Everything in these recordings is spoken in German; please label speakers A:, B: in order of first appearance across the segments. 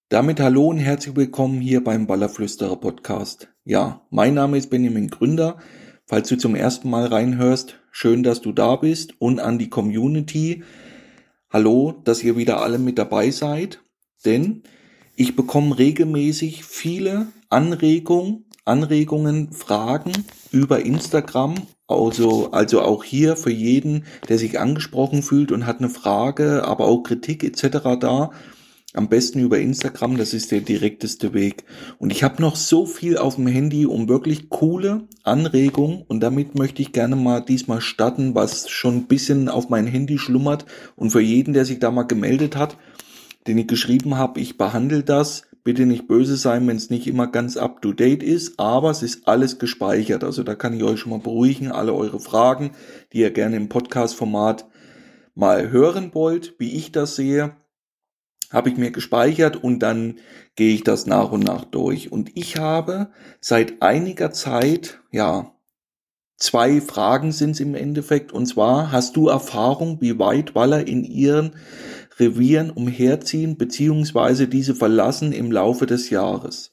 A: Damit hallo und herzlich willkommen hier beim Ballerflüsterer Podcast. Ja, mein Name ist Benjamin Gründer. Falls du zum ersten Mal reinhörst, schön, dass du da bist, und an die Community. Hallo, dass ihr wieder alle mit dabei seid, denn ich bekomme regelmäßig viele Anregungen, Fragen über Instagram. Also auch hier für jeden, der sich angesprochen fühlt und hat eine Frage, aber auch Kritik etc. da. Am besten über Instagram, das ist der direkteste Weg. Und ich habe noch so viel auf dem Handy, um wirklich coole Anregungen, und damit möchte ich gerne mal diesmal starten, was schon ein bisschen auf mein Handy schlummert. Und für jeden, der sich da mal gemeldet hat, den ich geschrieben habe, ich behandle das. Bitte nicht böse sein, wenn es nicht immer ganz up to date ist, aber es ist alles gespeichert. Also da kann ich euch schon mal beruhigen, alle eure Fragen, die ihr gerne im Podcast-Format mal hören wollt, wie ich das sehe, habe ich mir gespeichert, und dann gehe ich das nach und nach durch. Und ich habe seit einiger Zeit, zwei Fragen sind es im Endeffekt. Und zwar: Hast du Erfahrung, wie weit Waller in ihren Revieren umherziehen bzw. diese verlassen im Laufe des Jahres?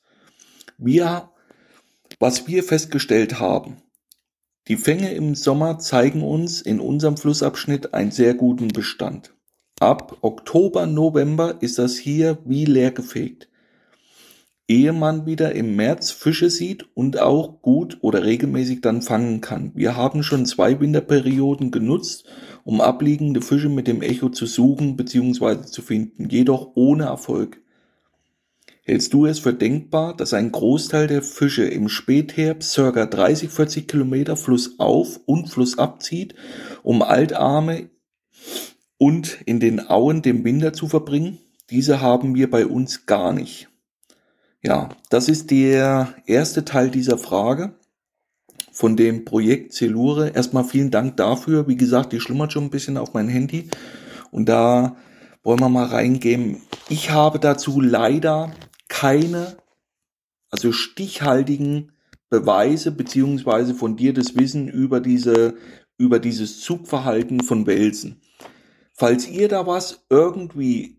A: Was wir festgestellt haben: Die Fänge im Sommer zeigen uns in unserem Flussabschnitt einen sehr guten Bestand. Ab Oktober, November ist das hier wie leergefegt, ehe man wieder im März Fische sieht und auch gut oder regelmäßig dann fangen kann. Wir haben schon 2 Winterperioden genutzt, um abliegende Fische mit dem Echo zu suchen bzw. zu finden, jedoch ohne Erfolg. Hältst du es für denkbar, dass ein Großteil der Fische im Spätherbst ca. 30-40 Kilometer flussauf und flussab zieht, um Altarme und in den Auen den Winter zu verbringen? Diese haben wir bei uns gar nicht. Ja, das ist der erste Teil dieser Frage von dem Projekt Celure. Erstmal vielen Dank dafür. Wie gesagt, die schlummert schon ein bisschen auf mein Handy, und da wollen wir mal reingehen. Ich habe dazu leider keine, stichhaltigen Beweise beziehungsweise fundiertes Wissen über dieses Zugverhalten von Welsen. Falls ihr da was irgendwie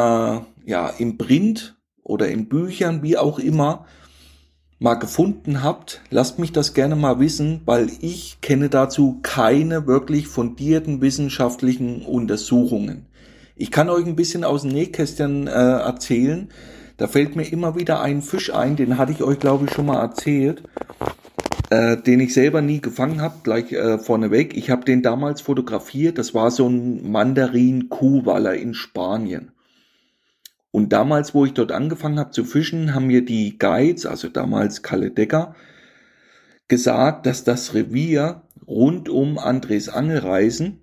A: im Print oder in Büchern, wie auch immer, mal gefunden habt, lasst mich das gerne mal wissen, weil ich kenne dazu keine wirklich fundierten wissenschaftlichen Untersuchungen. Ich kann euch ein bisschen aus dem Nähkästchen erzählen. Da fällt mir immer wieder ein Fisch ein, den hatte ich euch, glaube ich, schon mal erzählt, den ich selber nie gefangen habe, gleich vorneweg. Ich habe den damals fotografiert, das war so ein Mandarin-Kuhwaller in Spanien. Und damals, wo ich dort angefangen habe zu fischen, haben mir die Guides, also damals Kalle Decker, gesagt, dass das Revier rund um Andres Angelreisen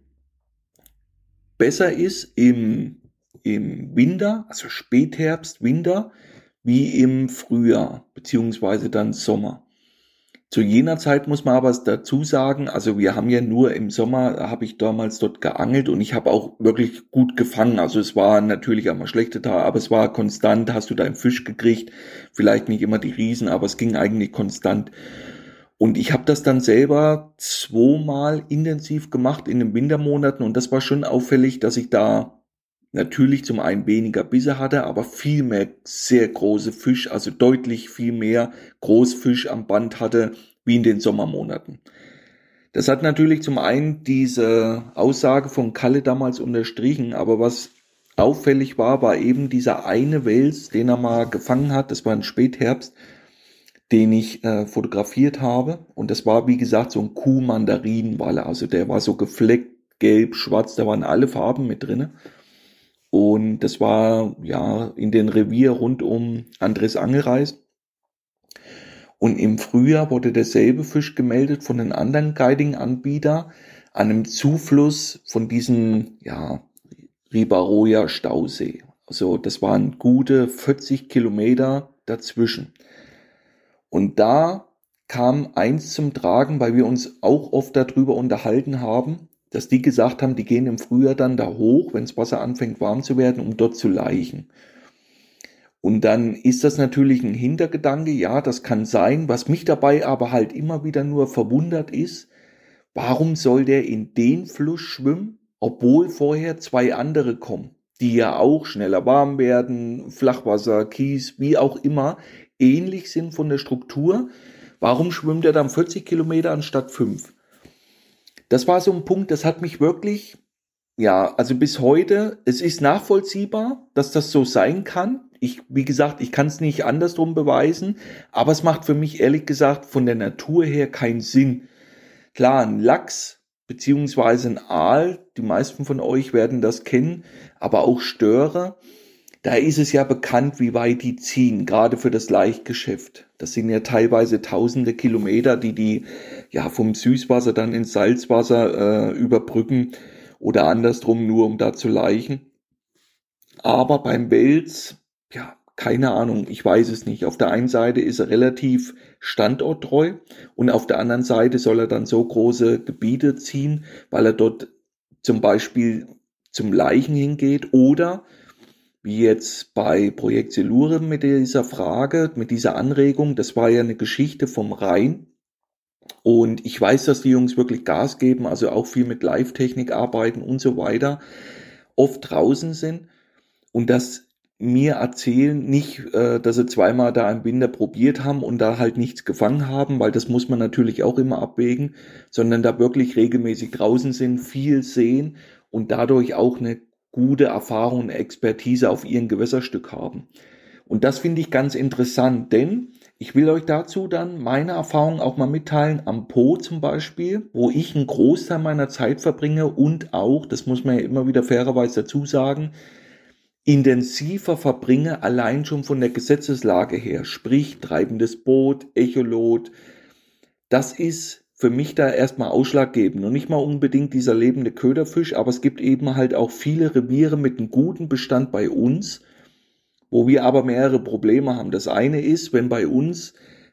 A: besser ist im Winter, also Spätherbst, Winter, wie im Frühjahr, beziehungsweise dann Sommer. Zu jener Zeit muss man aber dazu sagen, also wir haben ja nur im Sommer, habe ich damals dort geangelt, und ich habe auch wirklich gut gefangen. Also es war natürlich einmal schlechte Tage, aber es war konstant, hast du da einen Fisch gekriegt, vielleicht nicht immer die Riesen, aber es ging eigentlich konstant. Und ich habe das dann selber 2-mal intensiv gemacht in den Wintermonaten, und das war schon auffällig, dass ich da natürlich zum einen weniger Bisse hatte, aber viel mehr sehr große Fisch, also deutlich viel mehr Großfisch am Band hatte, wie in den Sommermonaten. Das hat natürlich zum einen diese Aussage von Kalle damals unterstrichen, aber was auffällig war, war eben dieser eine Wels, den er mal gefangen hat, das war ein Spätherbst, den ich fotografiert habe, und das war, wie gesagt, so ein Kuh-Mandarin-Waller, also der war so gefleckt, gelb, schwarz, da waren alle Farben mit drinne. Und das war in den Revier rund um Andres Angelreis. Und im Frühjahr wurde derselbe Fisch gemeldet von einem anderen Guiding-Anbieter an einem Zufluss von diesem Ribaroja Stausee. Also das waren gute 40 Kilometer dazwischen. Und da kam eins zum Tragen, weil wir uns auch oft darüber unterhalten haben, dass die gesagt haben, die gehen im Frühjahr dann da hoch, wenn das Wasser anfängt warm zu werden, um dort zu laichen. Und dann ist das natürlich ein Hintergedanke, ja, das kann sein. Was mich dabei aber halt immer wieder nur verwundert ist, warum soll der in den Fluss schwimmen, obwohl vorher 2 andere kommen? die ja auch schneller warm werden, Flachwasser, Kies, wie auch immer, ähnlich sind von der Struktur. Warum schwimmt er dann 40 Kilometer anstatt 5? Das war so ein Punkt, das hat mich wirklich, ja, also bis heute, es ist nachvollziehbar, dass das so sein kann. Wie gesagt, ich kann es nicht andersrum beweisen, aber es macht für mich ehrlich gesagt von der Natur her keinen Sinn. Klar, ein Lachs beziehungsweise ein Aal, die meisten von euch werden das kennen, aber auch Störer, da ist es ja bekannt, wie weit die ziehen, gerade für das Laichgeschäft. Das sind ja teilweise tausende Kilometer, die ja vom Süßwasser dann ins Salzwasser überbrücken oder andersrum, nur um da zu laichen. Aber beim Wels, ja, keine Ahnung, ich weiß es nicht. Auf der einen Seite ist er relativ standorttreu und auf der anderen Seite soll er dann so große Gebiete ziehen, weil er dort zum Beispiel zum Laichen hingeht oder wie jetzt bei Projekt Silure mit dieser Frage, mit dieser Anregung, das war ja eine Geschichte vom Rhein. Und ich weiß, dass die Jungs wirklich Gas geben, also auch viel mit Live-Technik arbeiten und so weiter, oft draußen sind und das mir erzählen, nicht, dass sie zweimal da im Winter probiert haben und da halt nichts gefangen haben, weil das muss man natürlich auch immer abwägen, sondern da wirklich regelmäßig draußen sind, viel sehen und dadurch auch eine gute Erfahrung und Expertise auf ihrem Gewässerstück haben. Und das finde ich ganz interessant, denn ich will euch dazu dann meine Erfahrung auch mal mitteilen, am Po zum Beispiel, wo ich einen Großteil meiner Zeit verbringe und auch, das muss man ja immer wieder fairerweise dazu sagen, intensiver verbringe, allein schon von der Gesetzeslage her, sprich treibendes Boot, Echolot, das ist für mich da erstmal ausschlaggebend und nicht mal unbedingt dieser lebende Köderfisch, aber es gibt eben halt auch viele Reviere mit einem guten Bestand bei uns, wo wir aber mehrere Probleme haben. Das eine ist, wenn bei uns,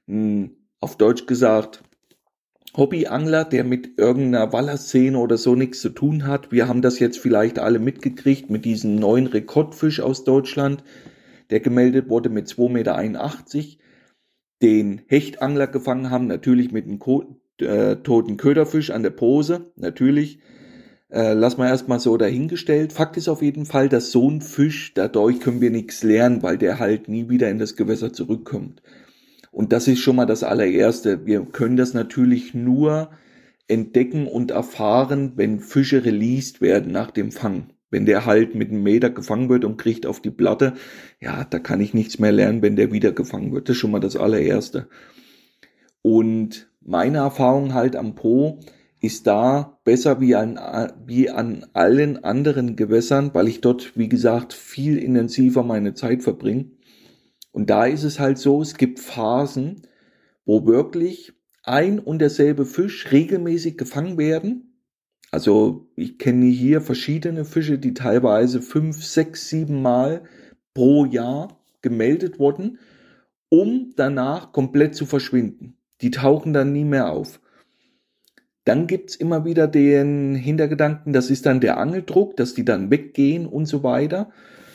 A: auf Deutsch gesagt, Hobbyangler, der mit irgendeiner Wallerszene oder so nichts zu tun hat. Wir haben das jetzt vielleicht alle mitgekriegt mit diesem neuen Rekordfisch aus Deutschland, der gemeldet wurde mit 2,81 Meter, den Hechtangler gefangen haben, natürlich mit einem toten Köderfisch an der Pose, natürlich. Lass mal erstmal so dahingestellt. Fakt ist auf jeden Fall, dass so ein Fisch, dadurch können wir nichts lernen, weil der halt nie wieder in das Gewässer zurückkommt. Und das ist schon mal das allererste. Wir können das natürlich nur entdecken und erfahren, wenn Fische released werden nach dem Fang. Wenn der halt mit einem Meter gefangen wird und kriegt auf die Platte, ja, da kann ich nichts mehr lernen, wenn der wieder gefangen wird. Das ist schon mal das allererste. Und meine Erfahrung halt am Po ist da besser wie an allen anderen Gewässern, weil ich dort, wie gesagt, viel intensiver meine Zeit verbringe. Und da ist es halt so, es gibt Phasen, wo wirklich ein und derselbe Fisch regelmäßig gefangen werden. Also ich kenne hier verschiedene Fische, die teilweise 5, 6, 7 Mal pro Jahr gemeldet wurden, um danach komplett zu verschwinden. Die tauchen dann nie mehr auf. Dann gibt's immer wieder den Hintergedanken, das ist dann der Angeldruck, dass die dann weggehen und so weiter.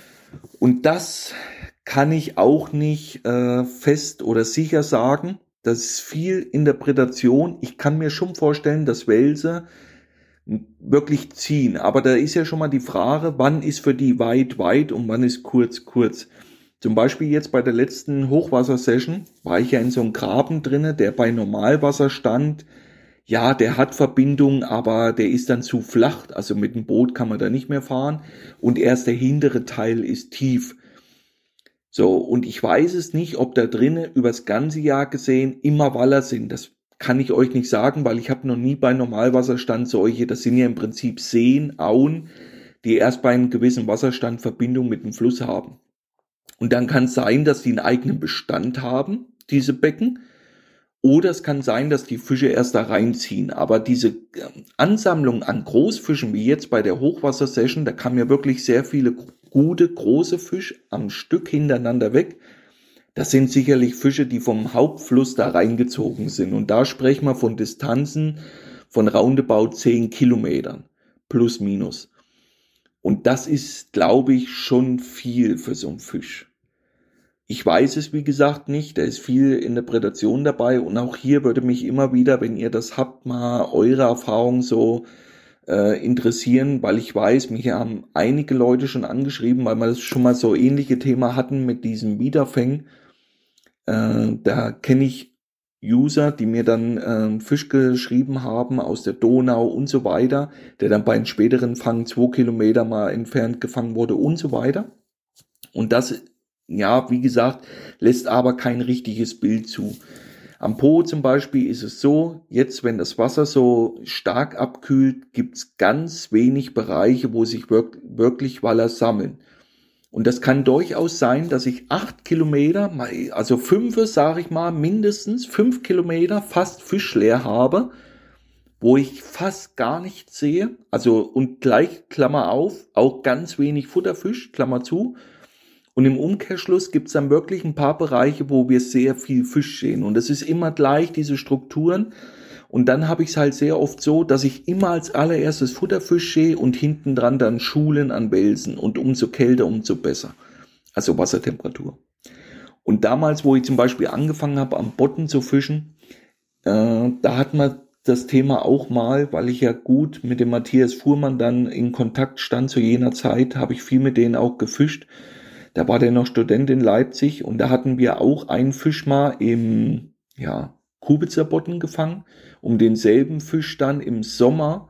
A: Und das kann ich auch nicht fest oder sicher sagen. Das ist viel Interpretation. Ich kann mir schon vorstellen, dass Welse wirklich ziehen. Aber da ist ja schon mal die Frage, wann ist für die weit, weit und wann ist kurz, kurz. Zum Beispiel jetzt bei der letzten Hochwassersession war ich ja in so einem Graben drinne, der bei Normalwasser stand. Ja, der hat Verbindung, aber der ist dann zu flach. Also mit dem Boot kann man da nicht mehr fahren. Und erst der hintere Teil ist tief. So, und ich weiß es nicht, ob da drinnen übers ganze Jahr gesehen immer Waller sind. Das kann ich euch nicht sagen, weil ich habe noch nie bei Normalwasserstand solche, das sind ja im Prinzip Seen, Auen, die erst bei einem gewissen Wasserstand Verbindung mit dem Fluss haben. Und dann kann es sein, dass die einen eigenen Bestand haben, diese Becken. Oder es kann sein, dass die Fische erst da reinziehen. Aber diese Ansammlung an Großfischen, wie jetzt bei der Hochwassersession, da kamen ja wirklich sehr viele gute, große Fische am Stück hintereinander weg. Das sind sicherlich Fische, die vom Hauptfluss da reingezogen sind. Und da sprechen wir von Distanzen von roundabout 10 Kilometern. Plus, minus. Und das ist, glaube ich, schon viel für so einen Fisch. Ich weiß es, wie gesagt, nicht. Da ist viel Interpretation dabei. Und auch hier würde mich immer wieder, wenn ihr das habt, mal eure Erfahrung so interessieren, weil ich weiß, mich haben einige Leute schon angeschrieben, weil wir das schon mal so ähnliche Thema hatten mit diesem Wiederfängen. Da kenne ich User, die mir dann Fisch geschrieben haben aus der Donau und so weiter, der dann bei einem späteren Fang 2 Kilometer mal entfernt gefangen wurde und so weiter. Und das, ja, wie gesagt, lässt aber kein richtiges Bild zu. Am Po zum Beispiel ist es so, jetzt wenn das Wasser so stark abkühlt, gibt's ganz wenig Bereiche, wo sich wirklich Waller sammeln. Und das kann durchaus sein, dass ich 8 Kilometer, also 5, sage ich mal, mindestens 5 Kilometer fast fischleer habe, wo ich fast gar nichts sehe. Also und gleich, Klammer auf, auch ganz wenig Futterfisch, Klammer zu. Und im Umkehrschluss gibt's dann wirklich ein paar Bereiche, wo wir sehr viel Fisch sehen. Und das ist immer gleich, diese Strukturen. Und dann habe ich es halt sehr oft so, dass ich immer als allererstes Futterfisch sehe und hinten dran dann Schulen an Welsen. Und umso kälter, umso besser. Also Wassertemperatur. Und damals, wo ich zum Beispiel angefangen habe, am Bodden zu fischen, da hat man das Thema auch mal, weil ich ja gut mit dem Matthias Fuhrmann dann in Kontakt stand zu jener Zeit, habe ich viel mit denen auch gefischt. Da war der noch Student in Leipzig und da hatten wir auch einen Fisch mal im Kubitzer Bodden gefangen, um denselben Fisch dann im Sommer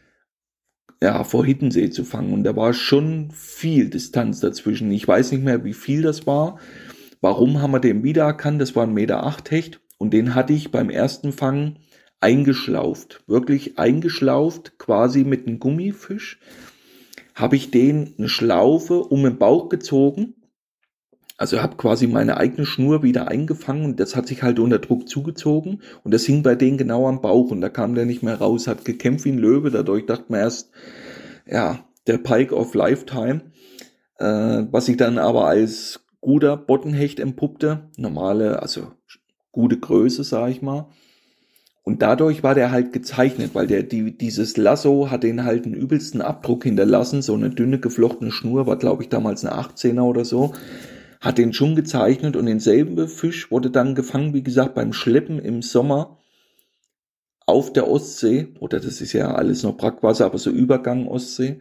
A: vor Hiddensee zu fangen. Und da war schon viel Distanz dazwischen. Ich weiß nicht mehr, wie viel das war. Warum haben wir den wiedererkannt? Das war 1,8 Meter Hecht und den hatte ich beim ersten Fang eingeschlauft. Wirklich eingeschlauft, quasi mit einem Gummifisch. Habe ich den eine Schlaufe um den Bauch gezogen, also habe quasi meine eigene Schnur wieder eingefangen und das hat sich halt unter Druck zugezogen und das hing bei denen genau am Bauch und da kam der nicht mehr raus, hat gekämpft wie ein Löwe, dadurch dachte man erst, der Pike of Lifetime, was sich dann aber als guter Boddenhecht entpuppte, normale, also gute Größe, sage ich mal. Und dadurch war der halt gezeichnet, weil dieses Lasso hat den halt den übelsten Abdruck hinterlassen. So eine dünne geflochtene Schnur, war glaube ich damals eine 18er oder so, hat den schon gezeichnet und denselben Fisch wurde dann gefangen, wie gesagt, beim Schleppen im Sommer auf der Ostsee, oder das ist ja alles noch Brackwasser, aber so Übergang Ostsee,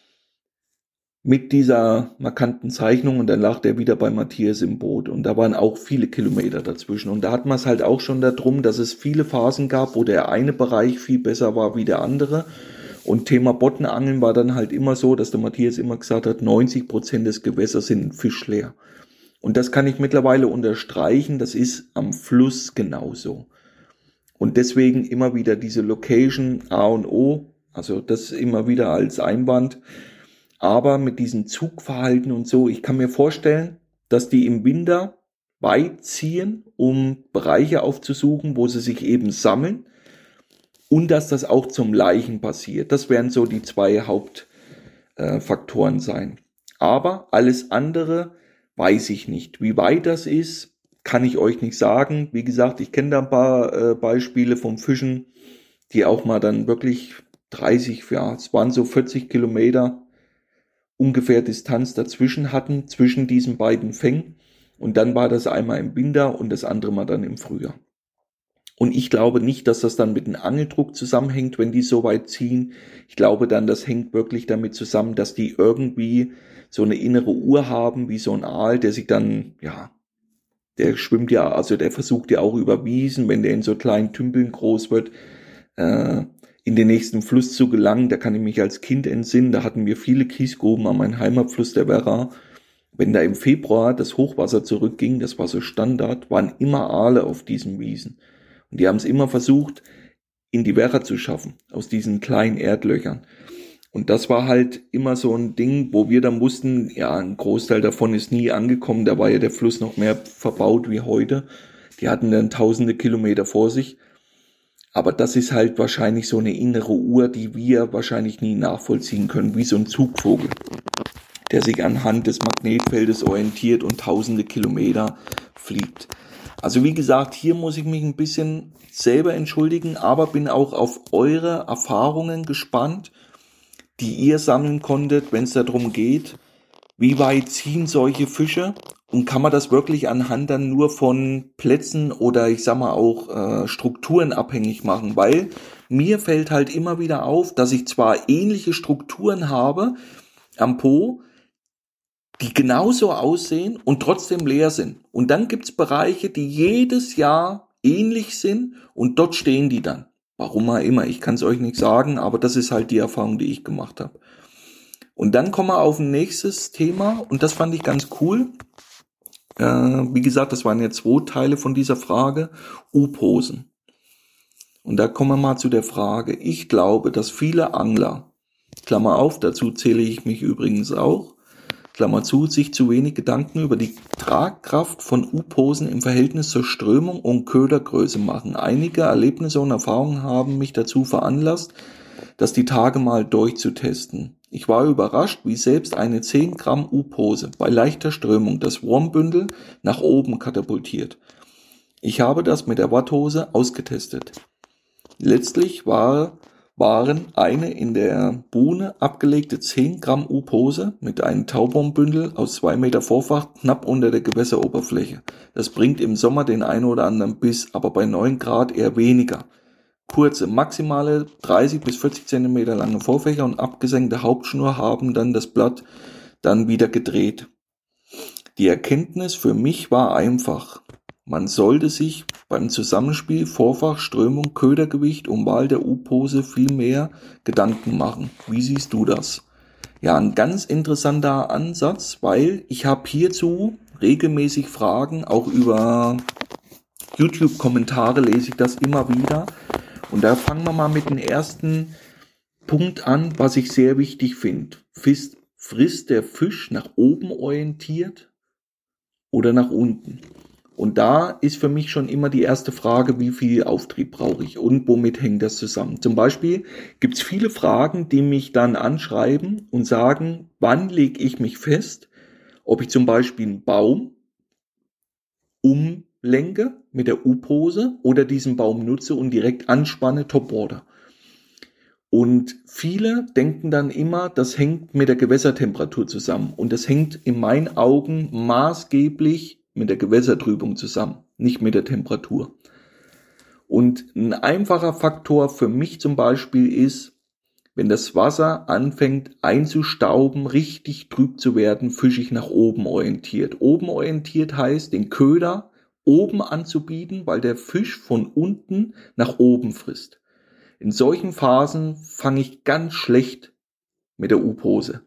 A: mit dieser markanten Zeichnung und dann lag der wieder bei Matthias im Boot und da waren auch viele Kilometer dazwischen und da hat man es halt auch schon darum, dass es viele Phasen gab, wo der eine Bereich viel besser war wie der andere und Thema Boddenangeln war dann halt immer so, dass der Matthias immer gesagt hat, 90% des Gewässers sind fischleer und das kann ich mittlerweile unterstreichen, das ist am Fluss genauso und deswegen immer wieder diese Location A und O, also das immer wieder als Einwand. Aber mit diesem Zugverhalten und so, ich kann mir vorstellen, dass die im Winter weit ziehen, um Bereiche aufzusuchen, wo sie sich eben sammeln und dass das auch zum Laichen passiert. Das werden so die 2 Hauptfaktoren sein. Aber alles andere weiß ich nicht. Wie weit das ist, kann ich euch nicht sagen. Wie gesagt, ich kenne da ein paar Beispiele vom Fischen, die auch mal dann wirklich 30, es waren so 40 Kilometer ungefähr Distanz dazwischen hatten, zwischen diesen beiden Fängen. Und dann war das einmal im Winter und das andere mal dann im Frühjahr. Und ich glaube nicht, dass das dann mit dem Angeldruck zusammenhängt, wenn die so weit ziehen. Ich glaube dann, das hängt wirklich damit zusammen, dass die irgendwie so eine innere Uhr haben, wie so ein Aal, der sich dann, der schwimmt ja, also der versucht ja auch über Wiesen, wenn der in so kleinen Tümpeln groß wird, in den nächsten Fluss zu gelangen. Da kann ich mich als Kind entsinnen, da hatten wir viele Kiesgruben an meinem Heimatfluss der Werra. Wenn da im Februar das Hochwasser zurückging, das war so Standard, waren immer Aale auf diesen Wiesen. Und die haben es immer versucht, in die Werra zu schaffen, aus diesen kleinen Erdlöchern. Und das war halt immer so ein Ding, wo wir dann wussten, ein Großteil davon ist nie angekommen, da war ja der Fluss noch mehr verbaut wie heute. Die hatten dann tausende Kilometer vor sich. Aber das ist halt wahrscheinlich so eine innere Uhr, die wir wahrscheinlich nie nachvollziehen können, wie so ein Zugvogel, der sich anhand des Magnetfeldes orientiert und tausende Kilometer fliegt. Also wie gesagt, hier muss ich mich ein bisschen selber entschuldigen, aber bin auch auf eure Erfahrungen gespannt, die ihr sammeln konntet, wenn es darum geht, wie weit ziehen solche Fische Und kann man das wirklich anhand dann nur von Plätzen oder ich sag mal auch Strukturen abhängig machen? Weil mir fällt halt immer wieder auf, dass ich zwar ähnliche Strukturen habe am Po, die genauso aussehen und trotzdem leer sind. Und dann gibt's Bereiche, die jedes Jahr ähnlich sind und dort stehen die dann. Warum auch immer, ich kann es euch nicht sagen, aber das ist halt die Erfahrung, die ich gemacht habe. Und dann kommen wir auf ein nächstes Thema und das fand ich ganz cool. Wie gesagt, das waren ja 2 Teile von dieser Frage, U-Posen. Und da kommen wir mal zu der Frage. Ich glaube, dass viele Angler, Klammer auf, dazu zähle ich mich übrigens auch, Klammer zu, sich zu wenig Gedanken über die Tragkraft von U-Posen im Verhältnis zur Strömung und Ködergröße machen. Einige Erlebnisse und Erfahrungen haben mich dazu veranlasst, das die Tage mal durchzutesten. Ich war überrascht, wie selbst eine 10 Gramm U-Pose bei leichter Strömung das Wurmbündel nach oben katapultiert. Ich habe das mit der Watthose ausgetestet. Letztlich waren eine in der Buhne abgelegte 10 Gramm U-Pose mit einem Tauwurmbündel aus 2 Meter Vorfach knapp unter der Gewässeroberfläche. Das bringt im Sommer den einen oder anderen Biss, aber bei 9 Grad eher weniger. Kurze, maximale 30 bis 40 Zentimeter lange Vorfächer und abgesenkte Hauptschnur haben dann das Blatt dann wieder gedreht. Die Erkenntnis für mich war einfach. Man sollte sich beim Zusammenspiel Vorfach, Strömung, Ködergewicht und Wahl der U-Pose viel mehr Gedanken machen. Wie siehst du das? Ja, ein ganz interessanter Ansatz, weil ich habe hierzu regelmäßig Fragen, auch über YouTube-Kommentare lese ich das immer wieder. Und da fangen wir mal mit dem ersten Punkt an, was ich sehr wichtig finde. Frisst der Fisch nach oben orientiert oder nach unten? Und da ist für mich schon immer die erste Frage, wie viel Auftrieb brauche ich und womit hängt das zusammen? Zum Beispiel gibt es viele Fragen, die mich dann anschreiben und sagen, wann lege ich mich fest, ob ich zum Beispiel einen Baum umlenke mit der U-Pose oder diesen Baum nutze und direkt anspanne, Topwater. Und viele denken dann immer, das hängt mit der Gewässertemperatur zusammen. Und das hängt in meinen Augen maßgeblich mit der Gewässertrübung zusammen, nicht mit der Temperatur. Und ein einfacher Faktor für mich zum Beispiel ist, wenn das Wasser anfängt einzustauben, richtig trüb zu werden, fische ich nach oben orientiert. Oben orientiert heißt, den Köder oben anzubieten, weil der Fisch von unten nach oben frisst. In solchen Phasen fange ich ganz schlecht mit der U-Pose.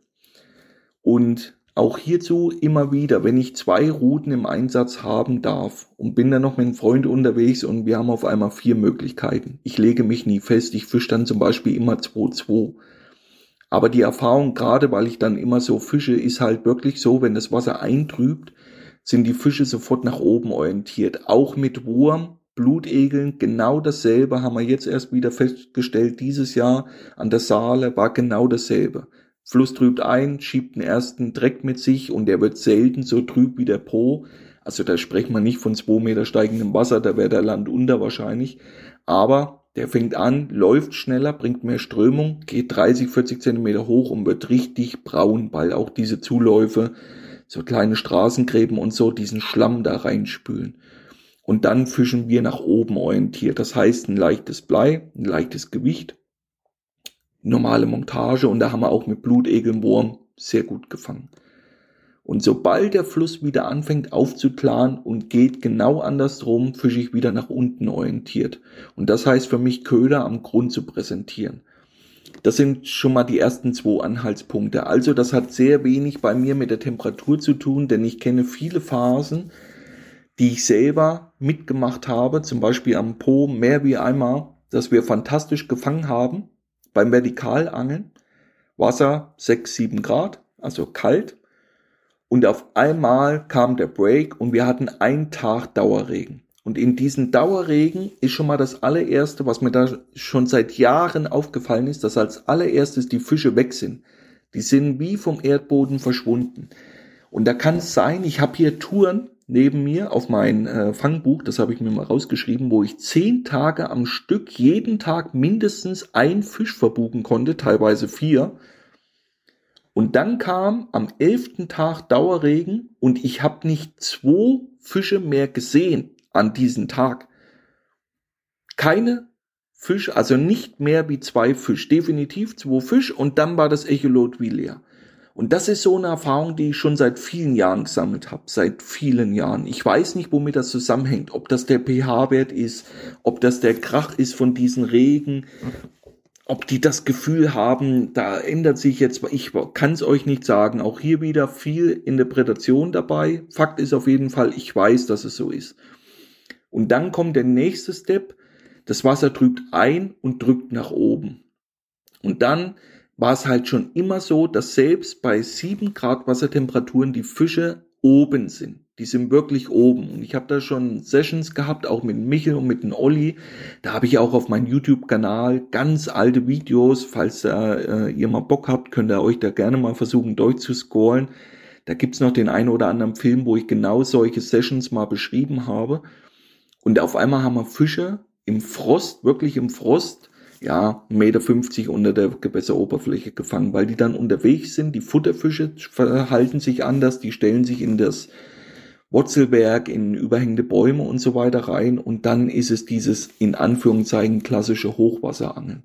A: Und auch hierzu immer wieder, wenn ich 2 Routen im Einsatz haben darf und bin dann noch mit einem Freund unterwegs und wir haben auf einmal 4 Möglichkeiten. Ich lege mich nie fest, ich fische dann zum Beispiel immer 2-2. Aber die Erfahrung, gerade weil ich dann immer so fische, ist halt wirklich so, wenn das Wasser eintrübt, sind die Fische sofort nach oben orientiert. Auch mit Wurm, Blutegeln, genau dasselbe haben wir jetzt erst wieder festgestellt. Dieses Jahr an der Saale war genau dasselbe. Fluss trübt ein, schiebt den ersten Dreck mit sich und der wird selten so trüb wie der Po. Also da sprechen wir nicht von 2 Meter steigendem Wasser, da wäre der Land unter wahrscheinlich. Aber der fängt an, läuft schneller, bringt mehr Strömung, geht 30, 40 Zentimeter hoch und wird richtig braun, weil auch diese Zuläufe, so kleine Straßengräben und so, diesen Schlamm da reinspülen. Und dann fischen wir nach oben orientiert. Das heißt ein leichtes Blei, ein leichtes Gewicht, normale Montage und da haben wir auch mit Blutegelnwurm sehr gut gefangen. Und sobald der Fluss wieder anfängt aufzuklaren und geht genau andersrum, fische ich wieder nach unten orientiert. Und das heißt für mich, Köder am Grund zu präsentieren. Das sind schon mal die ersten 2 Anhaltspunkte. Also das hat sehr wenig bei mir mit der Temperatur zu tun, denn ich kenne viele Phasen, die ich selber mitgemacht habe, zum Beispiel am Po mehr wie einmal, dass wir fantastisch gefangen haben beim Vertikalangeln. Wasser 6, 7 Grad, also kalt. Und auf einmal kam der Break und wir hatten einen Tag Dauerregen. Und in diesem Dauerregen ist schon mal das allererste, was mir da schon seit Jahren aufgefallen ist, dass als allererstes die Fische weg sind. Die sind wie vom Erdboden verschwunden. Und da kann es sein, ich habe hier Touren neben mir auf mein Fangbuch, das habe ich mir mal rausgeschrieben, wo ich 10 Tage am Stück jeden Tag mindestens einen Fisch verbuchen konnte, teilweise 4. Und dann kam am 11. Tag Dauerregen und ich habe nicht 2 Fische mehr gesehen an diesem Tag. Keine Fische, also nicht mehr wie 2 Fische, definitiv 2 Fische und dann war das Echolot wie leer. Und das ist so eine Erfahrung, die ich schon seit vielen Jahren gesammelt habe, seit vielen Jahren. Ich weiß nicht, womit das zusammenhängt, ob das der pH-Wert ist, ob das der Krach ist von diesen Regen, ob die das Gefühl haben, da ändert sich jetzt, ich kann es euch nicht sagen, auch hier wieder viel Interpretation dabei. Fakt ist auf jeden Fall, ich weiß, dass es so ist. Und dann kommt der nächste Step, das Wasser trübt ein und drückt nach oben. Und dann war es halt schon immer so, dass selbst bei 7 Grad Wassertemperaturen die Fische oben sind. Die sind wirklich oben. Und ich habe da schon Sessions gehabt, auch mit Michel und mit dem Olli. Da habe ich auch auf meinem YouTube-Kanal ganz alte Videos. Falls ihr mal Bock habt, könnt ihr euch da gerne mal versuchen durchzuscrollen. Da gibt's noch den einen oder anderen Film, wo ich genau solche Sessions mal beschrieben habe. Und auf einmal haben wir Fische im Frost, wirklich im Frost, ja, 1,50 Meter unter der Gewässeroberfläche gefangen, weil die dann unterwegs sind. Die Futterfische verhalten sich anders, die stellen sich in das Wurzelwerk, in überhängende Bäume und so weiter rein und dann ist es dieses, in Anführungszeichen, klassische Hochwasserangeln.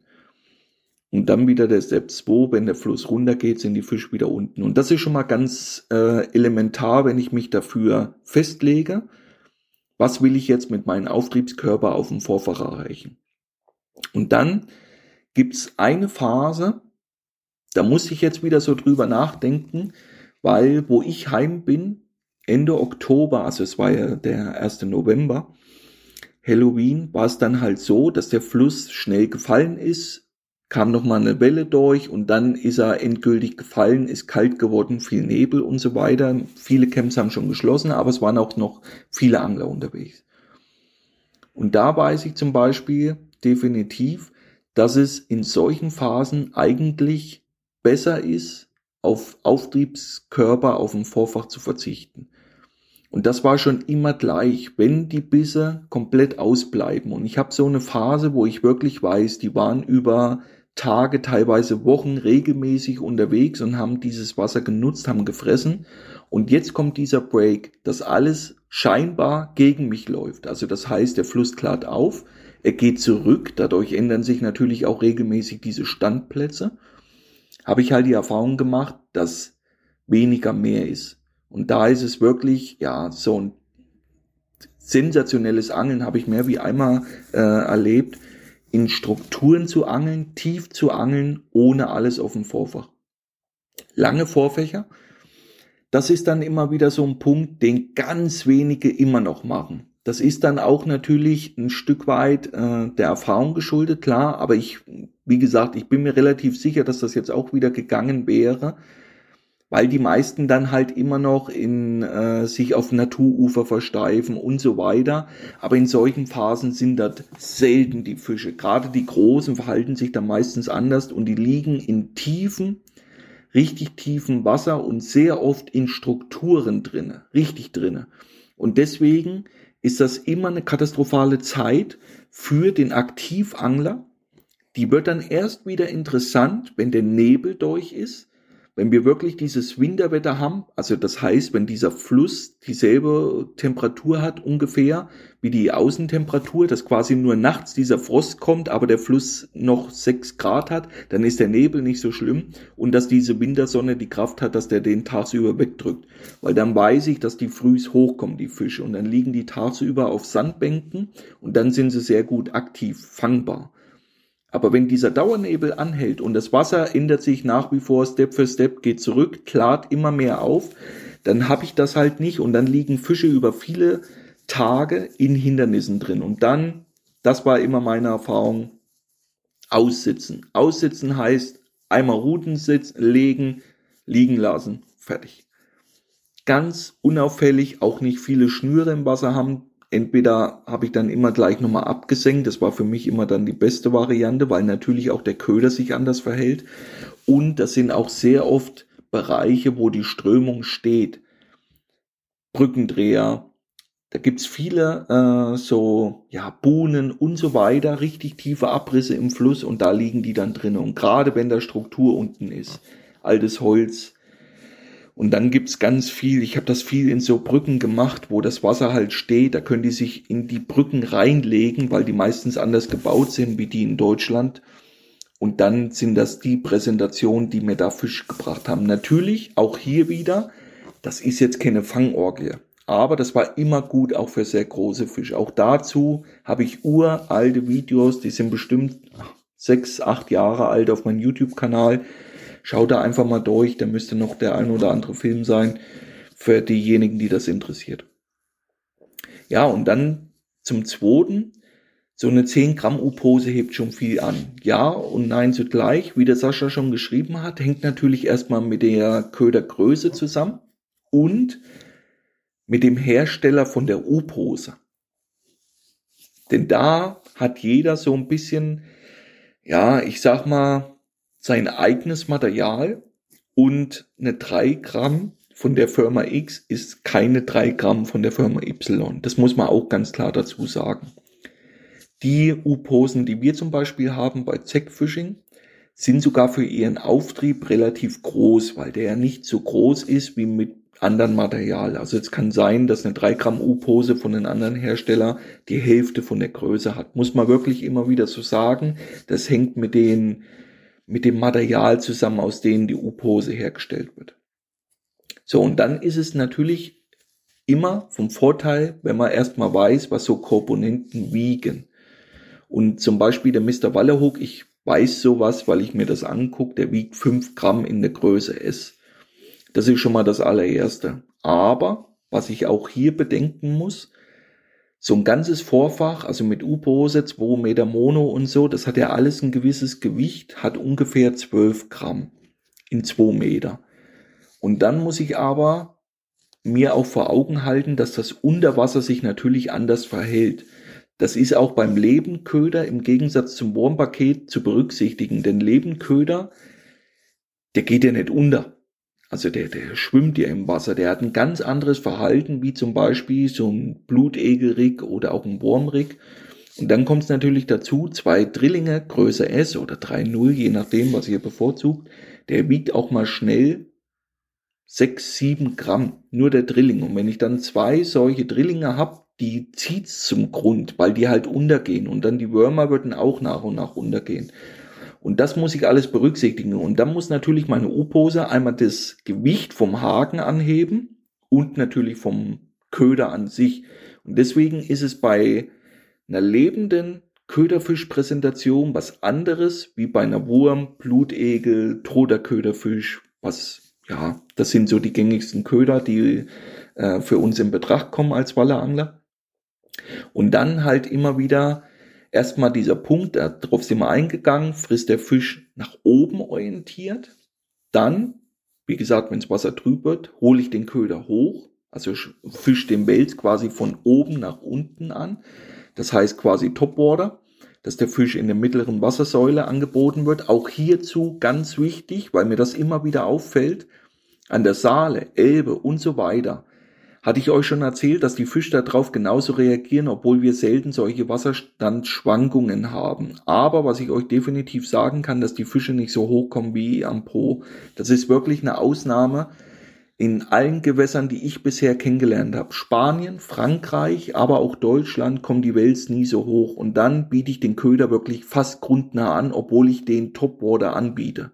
A: Und dann wieder der Step 2, wenn der Fluss runtergeht, sind die Fische wieder unten. Und das ist schon mal ganz elementar, wenn ich mich dafür festlege, was will ich jetzt mit meinem Auftriebskörper auf dem Vorfach erreichen. Und dann gibt's eine Phase, da muss ich jetzt wieder so drüber nachdenken, weil wo ich heim bin, Ende Oktober, also es war ja der 1. November, Halloween, war es dann halt so, dass der Fluss schnell gefallen ist, kam nochmal eine Welle durch und dann ist er endgültig gefallen, ist kalt geworden, viel Nebel und so weiter. Viele Camps haben schon geschlossen, aber es waren auch noch viele Angler unterwegs. Und da weiß ich zum Beispiel definitiv, dass es in solchen Phasen eigentlich besser ist, auf Auftriebskörper auf dem Vorfach zu verzichten. Und das war schon immer gleich, wenn die Bisse komplett ausbleiben. Und ich habe so eine Phase, wo ich wirklich weiß, die waren über Tage, teilweise Wochen regelmäßig unterwegs und haben dieses Wasser genutzt, haben gefressen. Und jetzt kommt dieser Break, dass alles scheinbar gegen mich läuft. Also das heißt, der Fluss klart auf, er geht zurück, dadurch ändern sich natürlich auch regelmäßig diese Standplätze. Habe ich halt die Erfahrung gemacht, dass weniger mehr ist. Und da ist es wirklich, ja, so ein sensationelles Angeln habe ich mehr wie einmal erlebt, in Strukturen zu angeln, tief zu angeln, ohne alles auf dem Vorfach. Lange Vorfächer, das ist dann immer wieder so ein Punkt, den ganz wenige immer noch machen. Das ist dann auch natürlich ein Stück weit der Erfahrung geschuldet, klar, aber wie gesagt, ich bin mir relativ sicher, dass das jetzt auch wieder gegangen wäre, weil die meisten dann halt immer noch sich auf Naturufer versteifen und so weiter. Aber in solchen Phasen sind das selten die Fische. Gerade die Großen verhalten sich dann meistens anders und die liegen in tiefen, richtig tiefen Wasser und sehr oft in Strukturen drinne, richtig drinne. Und deswegen ist das immer eine katastrophale Zeit für den Aktivangler. Die wird dann erst wieder interessant, wenn der Nebel durch ist. Wenn wir wirklich dieses Winterwetter haben, also das heißt, wenn dieser Fluss dieselbe Temperatur hat ungefähr wie die Außentemperatur, dass quasi nur nachts dieser Frost kommt, aber der Fluss noch 6 Grad hat, dann ist der Nebel nicht so schlimm und dass diese Wintersonne die Kraft hat, dass der den tagsüber wegdrückt. Weil dann weiß ich, dass die frühs hochkommen, die Fische, und dann liegen die tagsüber auf Sandbänken und dann sind sie sehr gut aktiv fangbar. Aber wenn dieser Dauernebel anhält und das Wasser ändert sich nach wie vor Step für Step, geht zurück, klart immer mehr auf, dann habe ich das halt nicht und dann liegen Fische über viele Tage in Hindernissen drin. Und dann, das war immer meine Erfahrung, aussitzen. Aussitzen heißt einmal Ruten legen, liegen lassen, fertig. Ganz unauffällig, auch nicht viele Schnüre im Wasser haben. Entweder habe ich dann immer gleich nochmal abgesenkt, das war für mich immer dann die beste Variante, weil natürlich auch der Köder sich anders verhält. Und das sind auch sehr oft Bereiche, wo die Strömung steht. Brückendreher, da gibt's viele Buhnen und so weiter, richtig tiefe Abrisse im Fluss und da liegen die dann drin. Und gerade wenn da Struktur unten ist. altes Holz. Und dann gibt's ganz viel, ich habe das viel in so Brücken gemacht, wo das Wasser halt steht, da können die sich in die Brücken reinlegen, weil die meistens anders gebaut sind wie die in Deutschland. Und dann sind das die Präsentationen, die mir da Fisch gebracht haben. Natürlich, auch hier wieder, das ist jetzt keine Fangorgie, aber das war immer gut auch für sehr große Fische. Auch dazu habe ich uralte Videos, die sind bestimmt 6, 8 Jahre alt auf meinem YouTube-Kanal. Schaut da einfach mal durch, da müsste noch der ein oder andere Film sein für diejenigen, die das interessiert. Ja, und dann zum Zweiten, so eine 10 Gramm U-Pose hebt schon viel an. Ja und nein zugleich, wie der Sascha schon geschrieben hat, hängt natürlich erstmal mit der Ködergröße zusammen und mit dem Hersteller von der U-Pose. Denn da hat jeder so ein bisschen, ja, ich sag mal, sein eigenes Material, und eine 3 Gramm von der Firma X ist keine 3 Gramm von der Firma Y. Das muss man auch ganz klar dazu sagen. Die U-Posen, die wir zum Beispiel haben bei Zec Fishing, sind sogar für ihren Auftrieb relativ groß, weil der ja nicht so groß ist wie mit anderen Material. Also es kann sein, dass eine 3 Gramm U-Pose von einem anderen Hersteller die Hälfte von der Größe hat. Muss man wirklich immer wieder so sagen. Das hängt mit dem Material zusammen, aus dem die U-Pose hergestellt wird. So, und dann ist es natürlich immer vom Vorteil, wenn man erstmal weiß, was so Komponenten wiegen. Und zum Beispiel der Mr. Wallerhook, ich weiß sowas, weil ich mir das angucke, der wiegt 5 Gramm in der Größe S. Das ist schon mal das allererste. Aber, was ich auch hier bedenken muss, so ein ganzes Vorfach, also mit U-Pose, 2 Meter Mono und so, das hat ja alles ein gewisses Gewicht, hat ungefähr 12 Gramm in 2 Meter. Und dann muss ich aber mir auch vor Augen halten, dass das Unterwasser sich natürlich anders verhält. Das ist auch beim Lebenköder im Gegensatz zum Wurmpaket zu berücksichtigen. Denn Lebenköder, der geht ja nicht unter. Also der schwimmt ja im Wasser. Der hat ein ganz anderes Verhalten wie zum Beispiel so ein Blutegelrig oder auch ein Wurmrig. Und dann kommt es natürlich dazu, 2 Drillinge, Größe S oder 3,0, je nachdem, was ihr bevorzugt. Der wiegt auch mal schnell 6, 7 Gramm, nur der Drilling. Und wenn ich dann 2 solche Drillinge habe, die zieht's zum Grund, weil die halt untergehen. Und dann die Würmer würden auch nach und nach untergehen. Und das muss ich alles berücksichtigen. Und dann muss natürlich meine U-Pose einmal das Gewicht vom Haken anheben und natürlich vom Köder an sich. Und deswegen ist es bei einer lebenden Köderfischpräsentation was anderes wie bei einer Wurm, Blutegel, toter Köderfisch, ja, das sind so die gängigsten Köder, die für uns in Betracht kommen als Wallerangler. Und dann halt immer wieder erstmal dieser Punkt, darauf sind wir eingegangen, frisst der Fisch nach oben orientiert. Dann, wie gesagt, wenn das Wasser trüb wird, hole ich den Köder hoch, also fisch den Wels quasi von oben nach unten an. Das heißt quasi Topwater, dass der Fisch in der mittleren Wassersäule angeboten wird. Auch hierzu ganz wichtig, weil mir das immer wieder auffällt, an der Saale, Elbe und so weiter, hatte ich euch schon erzählt, dass die Fische darauf genauso reagieren, obwohl wir selten solche Wasserstandsschwankungen haben. Aber was ich euch definitiv sagen kann, dass die Fische nicht so hochkommen wie am Po. Das ist wirklich eine Ausnahme in allen Gewässern, die ich bisher kennengelernt habe. Spanien, Frankreich, aber auch Deutschland kommen die Wels nie so hoch. Und dann biete ich den Köder wirklich fast grundnah an, obwohl ich den Topwater anbiete.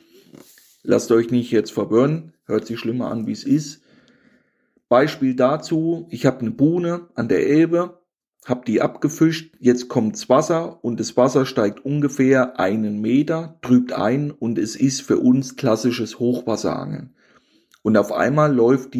A: Lasst euch nicht jetzt verwirren, hört sich schlimmer an, wie es ist. Beispiel dazu, ich habe eine Buhne an der Elbe, habe die abgefischt, jetzt kommt's Wasser und das Wasser steigt ungefähr 1 Meter, trübt ein und es ist für uns klassisches Hochwasserangeln. Und auf einmal läuft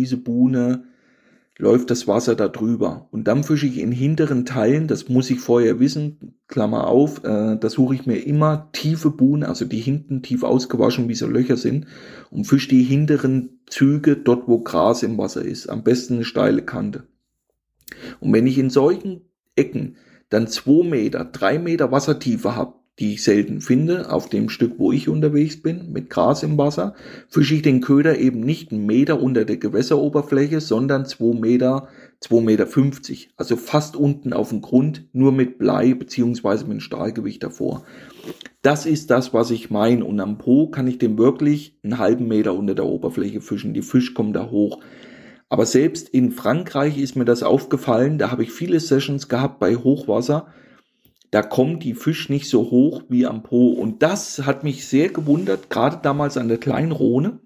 A: das Wasser da drüber. Und dann fische ich in hinteren Teilen, das muss ich vorher wissen, Klammer auf, da suche ich mir immer tiefe Buhnen, also die hinten tief ausgewaschen, wie so Löcher sind, und fische die hinteren Züge dort, wo Gras im Wasser ist. Am besten eine steile Kante. Und wenn ich in solchen Ecken dann 2 Meter, 3 Meter Wassertiefe habe, die ich selten finde, auf dem Stück, wo ich unterwegs bin, mit Gras im Wasser, fische ich den Köder eben nicht 1 Meter unter der Gewässeroberfläche, sondern 2 Meter, 2,50 Meter, also fast unten auf dem Grund, nur mit Blei beziehungsweise mit Stahlgewicht davor. Das ist das, was ich meine. Und am Po kann ich den wirklich einen halben Meter unter der Oberfläche fischen. Die Fisch kommen da hoch. Aber selbst in Frankreich ist mir das aufgefallen. Da habe ich viele Sessions gehabt bei Hochwasser. Da kommen die Fisch nicht so hoch wie am Po. Und das hat mich sehr gewundert, gerade damals an der kleinen Rhone,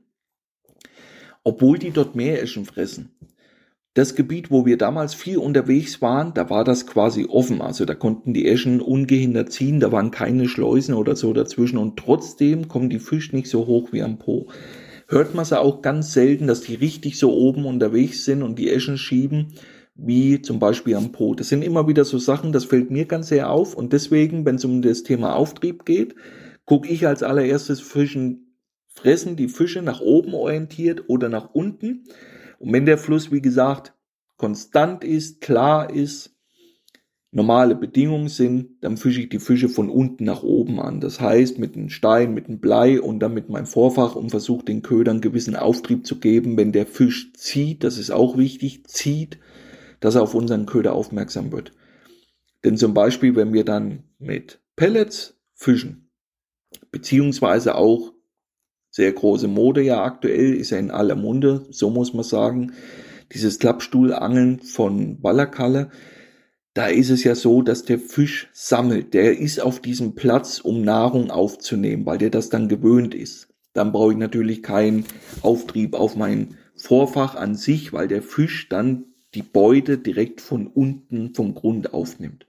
A: obwohl die dort Meereschen fressen. Das Gebiet, wo wir damals viel unterwegs waren, da war das quasi offen. Also da konnten die Eschen ungehindert ziehen, da waren keine Schleusen oder so dazwischen. Und trotzdem kommen die Fische nicht so hoch wie am Po. Hört man es auch ganz selten, dass die richtig so oben unterwegs sind und die Eschen schieben, wie zum Beispiel am Po. Das sind immer wieder so Sachen, das fällt mir ganz sehr auf. Und deswegen, wenn es um das Thema Auftrieb geht, gucke ich als allererstes fressen die Fische nach oben orientiert oder nach unten. Und wenn der Fluss, wie gesagt, konstant ist, klar ist, normale Bedingungen sind, dann fische ich die Fische von unten nach oben an. Das heißt, mit einem Stein, mit einem Blei und dann mit meinem Vorfach und versuche den Ködern einen gewissen Auftrieb zu geben. Wenn der Fisch zieht, das ist auch wichtig, zieht, dass er auf unseren Köder aufmerksam wird. Denn zum Beispiel, wenn wir dann mit Pellets fischen, beziehungsweise auch sehr große Mode ja aktuell, ist ja in aller Munde, so muss man sagen, dieses Klappstuhlangeln von Wallerkalle, da ist es ja so, dass der Fisch sammelt. Der ist auf diesem Platz, um Nahrung aufzunehmen, weil der das dann gewöhnt ist. Dann brauche ich natürlich keinen Auftrieb auf mein Vorfach an sich, weil der Fisch dann die Beute direkt von unten vom Grund aufnimmt.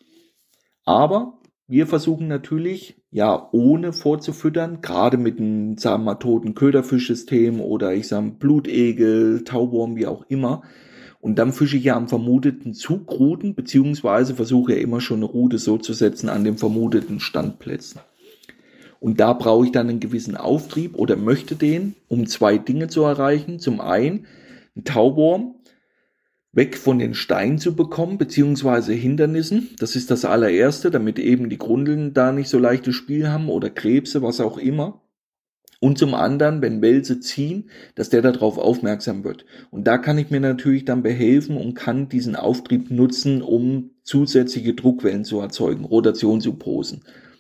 A: Aber wir versuchen natürlich, ja, ohne vorzufüttern, gerade mit einem, sagen wir mal, toten Köderfischsystem oder ich sage Blutegel, Tauwurm, wie auch immer. Und dann fische ich ja am vermuteten Zugruten, beziehungsweise versuche ja immer schon eine Rute so zu setzen an den vermuteten Standplätzen. Und da brauche ich dann einen gewissen Auftrieb oder möchte den, um zwei Dinge zu erreichen. Zum einen, ein Tauwurm weg von den Steinen zu bekommen, beziehungsweise Hindernissen. Das ist das allererste, damit eben die Grundeln da nicht so leichtes Spiel haben oder Krebse, was auch immer. Und zum anderen, wenn Welse ziehen, dass der darauf aufmerksam wird. Und da kann ich mir natürlich dann behelfen und kann diesen Auftrieb nutzen, um zusätzliche Druckwellen zu erzeugen, Rotationshyposen.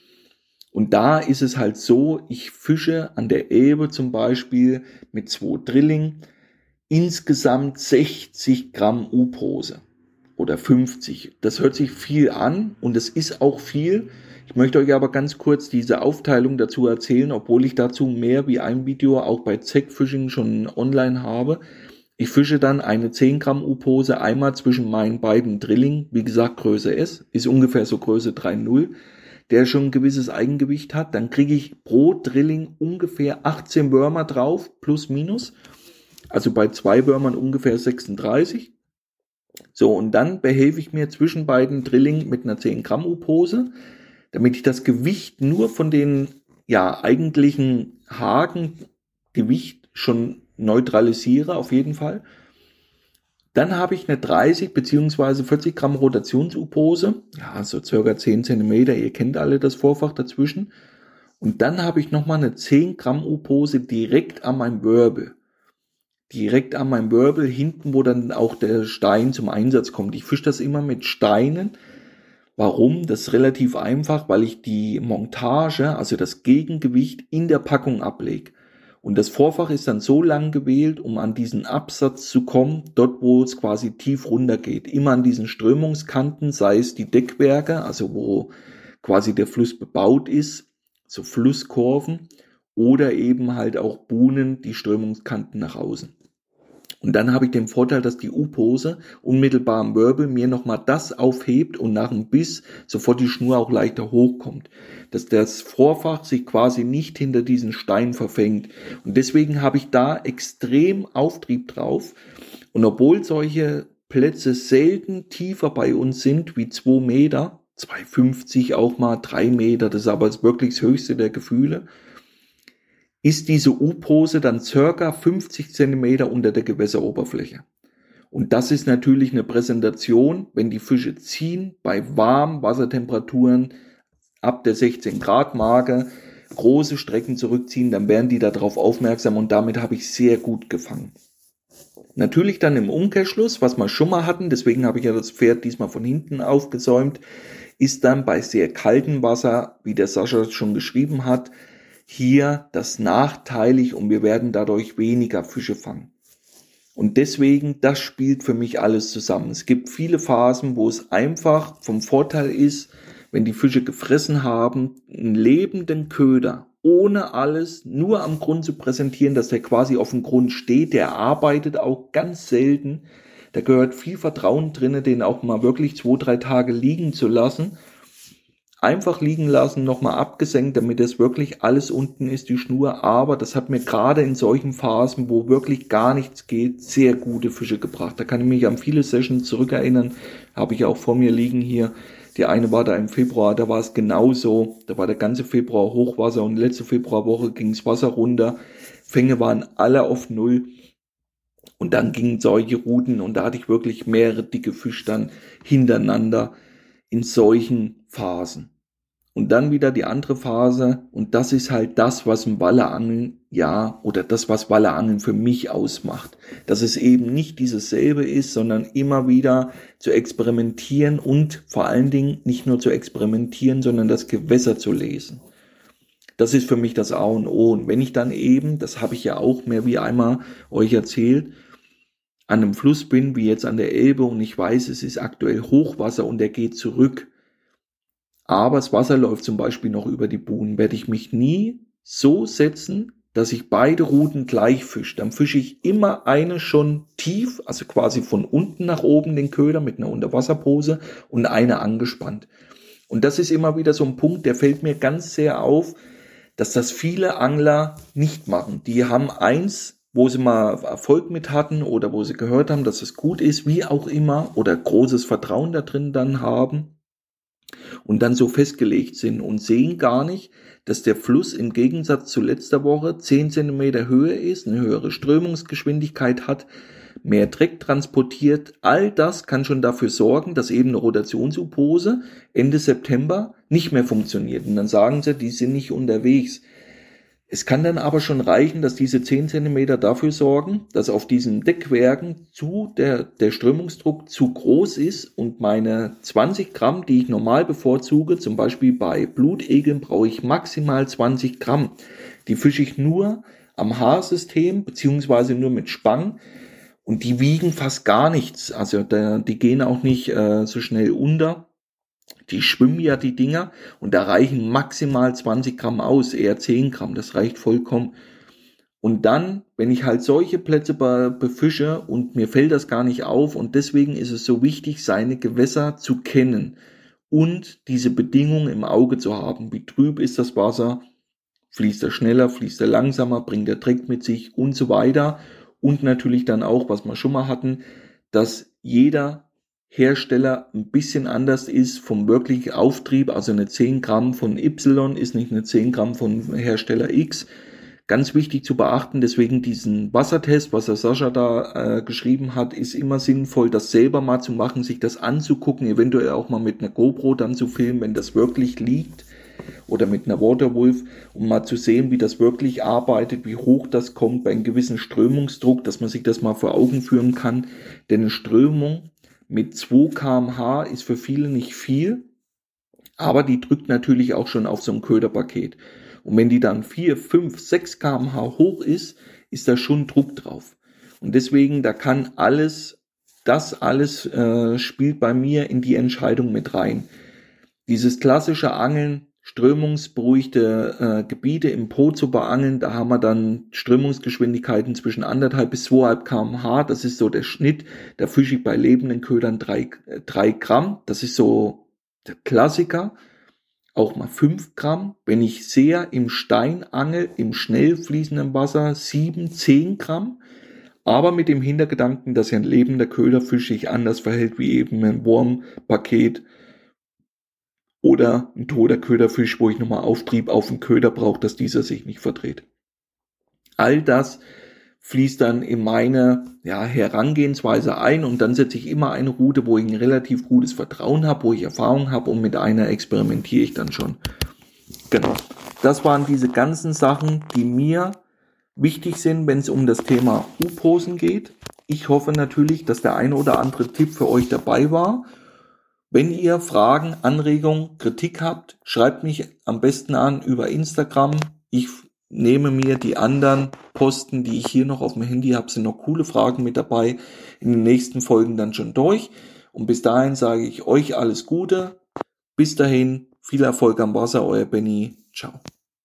A: Und da ist es halt so, ich fische an der Elbe zum Beispiel mit 2 Drilling insgesamt 60 Gramm U-Pose oder 50. Das hört sich viel an und es ist auch viel. Ich möchte euch aber ganz kurz diese Aufteilung dazu erzählen, obwohl ich dazu mehr wie ein Video auch bei Zackfishing schon online habe. Ich fische dann eine 10 Gramm U-Pose einmal zwischen meinen beiden Drilling, wie gesagt Größe S, ist ungefähr so Größe 3,0, der schon ein gewisses Eigengewicht hat. Dann kriege ich pro Drilling ungefähr 18 Würmer drauf, plus minus. Also bei 2 Würmern ungefähr 36. So, und dann behelfe ich mir zwischen beiden Drilling mit einer 10 Gramm U-Pose, damit ich das Gewicht nur von den eigentlichen Hakengewicht schon neutralisiere, auf jeden Fall. Dann habe ich eine 30 bzw. 40 Gramm Rotations-U-Pose, ja, so circa 10 Zentimeter, ihr kennt alle das Vorfach dazwischen. Und dann habe ich nochmal eine 10 Gramm U-Pose direkt an meinem Wirbel. Direkt an meinem Wirbel, hinten, wo dann auch der Stein zum Einsatz kommt. Ich fische das immer mit Steinen. Warum? Das ist relativ einfach, weil ich die Montage, also das Gegengewicht in der Packung ablege. Und das Vorfach ist dann so lang gewählt, um an diesen Absatz zu kommen, dort wo es quasi tief runter geht. Immer an diesen Strömungskanten, sei es die Deckwerke, also wo quasi der Fluss bebaut ist, so Flusskurven, oder eben halt auch Buhnen, die Strömungskanten nach außen. Und dann habe ich den Vorteil, dass die U-Pose unmittelbar am Wirbel mir nochmal das aufhebt und nach dem Biss sofort die Schnur auch leichter hochkommt. Dass das Vorfach sich quasi nicht hinter diesen Stein verfängt. Und deswegen habe ich da extrem Auftrieb drauf. Und obwohl solche Plätze selten tiefer bei uns sind wie 2 Meter, 2,50 auch mal, 3 Meter, das ist aber wirklich das höchste der Gefühle, ist diese U-Pose dann circa 50 Zentimeter unter der Gewässeroberfläche. Und das ist natürlich eine Präsentation, wenn die Fische ziehen, bei warmen Wassertemperaturen ab der 16 Grad Marke, große Strecken zurückziehen, dann werden die darauf aufmerksam und damit habe ich sehr gut gefangen. Natürlich dann im Umkehrschluss, was wir schon mal hatten, deswegen habe ich ja das Pferd diesmal von hinten aufgesäumt, ist dann bei sehr kaltem Wasser, wie der Sascha schon geschrieben hat, hier das nachteilig und wir werden dadurch weniger Fische fangen. Und deswegen, das spielt für mich alles zusammen. Es gibt viele Phasen, wo es einfach vom Vorteil ist, wenn die Fische gefressen haben, einen lebenden Köder, ohne alles, nur am Grund zu präsentieren, dass der quasi auf dem Grund steht, der arbeitet auch ganz selten. Da gehört viel Vertrauen drin, den auch mal wirklich 2-3 Tage liegen zu lassen. Einfach liegen lassen, nochmal abgesenkt, damit es wirklich alles unten ist, die Schnur. Aber das hat mir gerade in solchen Phasen, wo wirklich gar nichts geht, sehr gute Fische gebracht. Da kann ich mich an viele Sessions zurückerinnern. Habe ich auch vor mir liegen hier. Die eine war da im Februar, da war es genauso. Da war der ganze Februar Hochwasser und letzte Februarwoche ging das Wasser runter. Fänge waren alle auf Null. Und dann gingen solche Routen und da hatte ich wirklich mehrere dicke Fische dann hintereinander in solchen Phasen. Und dann wieder die andere Phase und das ist halt das, was ein Wallerangeln, oder das, was Wallerangeln für mich ausmacht. Dass es eben nicht dieses selbe ist, sondern immer wieder zu experimentieren und vor allen Dingen nicht nur zu experimentieren, sondern das Gewässer zu lesen. Das ist für mich das A und O. Und wenn ich dann eben, das habe ich ja auch mehr wie einmal euch erzählt, an einem Fluss bin, wie jetzt an der Elbe und ich weiß, es ist aktuell Hochwasser und der geht zurück, aber das Wasser läuft zum Beispiel noch über die Buhnen, werde ich mich nie so setzen, dass ich beide Routen gleich fische. Dann fische ich immer eine schon tief, also quasi von unten nach oben den Köder mit einer Unterwasserpose und eine angespannt. Und das ist immer wieder so ein Punkt, der fällt mir ganz sehr auf, dass das viele Angler nicht machen. Die haben eins, wo sie mal Erfolg mit hatten oder wo sie gehört haben, dass es gut ist, wie auch immer, oder großes Vertrauen da drin dann haben und dann so festgelegt sind und sehen gar nicht, dass der Fluss im Gegensatz zu letzter Woche 10 cm Höhe ist, eine höhere Strömungsgeschwindigkeit hat, mehr Dreck transportiert. All das kann schon dafür sorgen, dass eben eine Rotationsuppose Ende September nicht mehr funktioniert. Und dann sagen sie, die sind nicht unterwegs. Es kann dann aber schon reichen, dass diese 10 cm dafür sorgen, dass auf diesen Deckwerken der Strömungsdruck zu groß ist und meine 20 Gramm, die ich normal bevorzuge, zum Beispiel bei Blutegeln brauche ich maximal 20 Gramm. Die fische ich nur am Haarsystem beziehungsweise nur mit Spang und die wiegen fast gar nichts. Also die gehen auch nicht so schnell unter. Die schwimmen ja die Dinger und da reichen maximal 20 Gramm aus, eher 10 Gramm, das reicht vollkommen. Und dann, wenn ich halt solche Plätze befische und mir fällt das gar nicht auf und deswegen ist es so wichtig, seine Gewässer zu kennen und diese Bedingungen im Auge zu haben. Wie trüb ist das Wasser, fließt er schneller, fließt er langsamer, bringt er Dreck mit sich und so weiter. Und natürlich dann auch, was wir schon mal hatten, dass jeder Hersteller ein bisschen anders ist vom wirklichen Auftrieb, also eine 10 Gramm von Y ist nicht eine 10 Gramm von Hersteller X. Ganz wichtig zu beachten, deswegen diesen Wassertest, was der Sascha da geschrieben hat, ist immer sinnvoll, das selber mal zu machen, sich das anzugucken, eventuell auch mal mit einer GoPro dann zu filmen, wenn das wirklich liegt oder mit einer Waterwolf, um mal zu sehen, wie das wirklich arbeitet, wie hoch das kommt bei einem gewissen Strömungsdruck, dass man sich das mal vor Augen führen kann, denn eine Strömung mit 2 km/h ist für viele nicht viel, aber die drückt natürlich auch schon auf so ein Köderpaket. Und wenn die dann 4, 5, 6 km/h hoch ist, ist da schon Druck drauf. Und deswegen, da kann das alles spielt bei mir in die Entscheidung mit rein. Dieses klassische Angeln, strömungsberuhigte Gebiete im Po zu beangeln, da haben wir dann Strömungsgeschwindigkeiten zwischen 1,5 bis 2,5 km/h, das ist so der Schnitt, da fische ich bei lebenden Ködern 3 Gramm, das ist so der Klassiker, auch mal 5 Gramm, wenn ich sehr im Stein angel, im schnell fließenden Wasser 7, 10 Gramm, aber mit dem Hintergedanken, dass ja ein lebender Köderfisch sich anders verhält wie eben ein Wurmpaket oder ein toter Köderfisch, wo ich nochmal Auftrieb auf den Köder brauche, dass dieser sich nicht verdreht. All das fließt dann in meine Herangehensweise ein und dann setze ich immer eine Route, wo ich ein relativ gutes Vertrauen habe, wo ich Erfahrung habe und mit einer experimentiere ich dann schon. Genau. Das waren diese ganzen Sachen, die mir wichtig sind, wenn es um das Thema U-Posen geht. Ich hoffe natürlich, dass der eine oder andere Tipp für euch dabei war. Wenn ihr Fragen, Anregungen, Kritik habt, schreibt mich am besten an über Instagram. Ich nehme mir die anderen Posten, die ich hier noch auf dem Handy habe, sind noch coole Fragen mit dabei, in den nächsten Folgen dann schon durch. Und bis dahin sage ich euch alles Gute. Bis dahin, viel Erfolg am Wasser, euer Benny. Ciao.